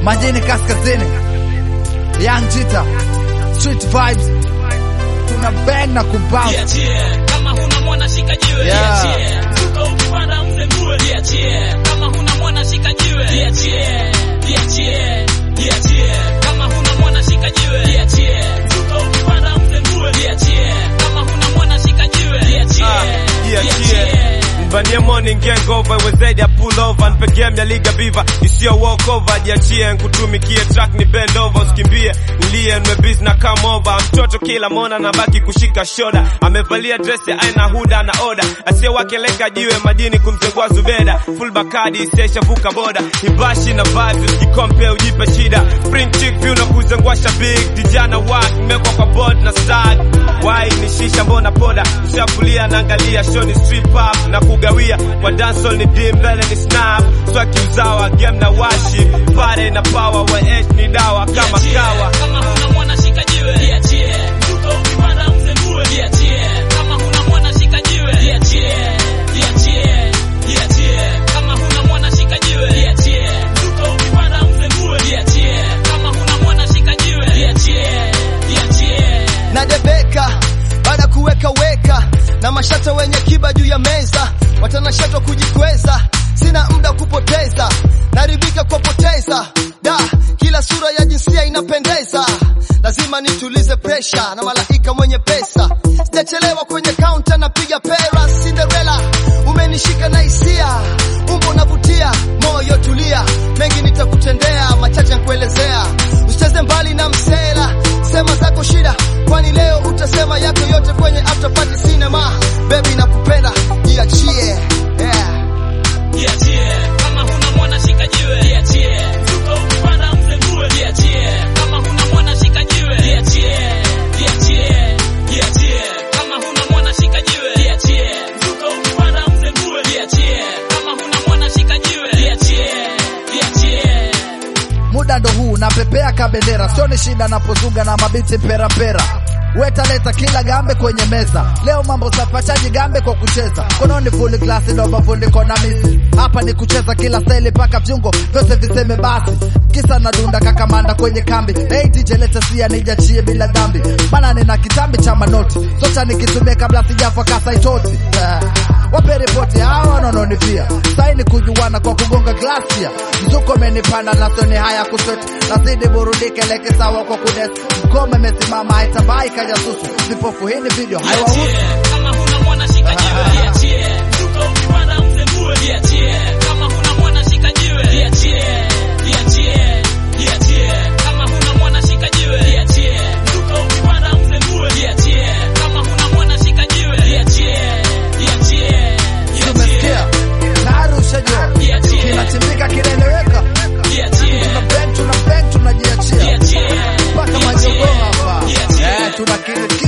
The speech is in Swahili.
Majini kaskazini, Young Jita, street vibes, tuna bang na kubounce. Kama huna mwana shika jiwe, mzuka ukipanda mzembue. Kama huna mwana shika jiwe, kama huna mwana shika jiwe, mzuka ukipanda mzembue. Kama huna mwana shika jiwe, Mvanie morning gang over, wezedi ya pull over. Npe game ya liga viva, isio walk over. Jiachie nkutumikie track ni bend over. Usikimbie, nilie nwe biz na come over. Mtoto kila mona na baki kushika shoda. Amevalia dress ya aina huda na oda. Asie wake leka jiwe majini kumtengua Zubeda. Full bakadi isesha vuka boda. Hibashi na vibes usijikompe ujipe shida. Spring chick view na kuzengwasha big. Dijana wak, mekwa kwa board na stag. Why ni shisha mbona poda. Ushafulia na angalia show ni strip up na kugawia kwa dancehall ni dim mbele ni snap. Swaki uzawa game na washi pare na power wa edge ni dawa kama kawa. Kama huna mwana shika jiwe, mzuka ukipanda mzembue. Kama huna mwana shika jiwe, kama huna mwana shika jiwe, mzuka ukipanda mzembue. Kama huna mwana shika jiwe, na debeka baada kuweka weka na mashata wenye kiba juu ya meza, watanashatwa kujikweza, sina muda kupoteza, naribika kwa poteza da, kila sura ya jinsia inapendeza, lazima nitulize pressure na malaika mwenye pesa, sijachelewa kwenye counter napiga pera. Cinderella umenishika na hisia, umbo navutia, moyo tulia, mengi nitakutendea, machache nkuelezea, usicheze mbali na msela, sema zako shida, kwani leo utasema yako yote kwenye after party cinema. Baby nakupenda, jiachie, kama huna mwana shika jiwe, mzuka ukipanda mzembue. Kama huna mwana shika jiwe, kama huna mwana shika jiwe, mzuka ukipanda mzembue. Kama huna mwana shika jiwe, Muda ndo huu napepea kabendera, sioni shida napozuga na mabiti pera pera. Wetaleta kila gambe kwenye meza, leo mambo safachaji gambe kwa kucheza. Kononi fully class ndo mafundiko na misi, hapa ni kucheza kila style paka viungo vyote viseme basi. Kisa na dunda kakamanda kwenye kambi, hey DJ leta sia nijachie bila dhambi. Mana nina kitambi cha manoti, socha nikitumia kabla sijafa kasa itoti. Wape ripoti hawa wanononifia, saini kujuwana kwa kugonga glasia. Mzuko menipanda na soni haya kusweti, nazidi burudike leke sawa kwa kudesi. Mkome mesimama haitabai kajasusu, vipofu hini video haiwahusu. Kama huna mwana shika jiwe, mzuka ukipanda mzembue. Kama huna mwana shika jiwe, kama huna mwana shika jiwe, mzuka ukipanda mzembue. Kama huna mwana shika jiwe, Tumesikia, na arusha jo, kinachimika kinaeleweka. Tuna bang tunajiachia, paka majogo hapa, tuna kile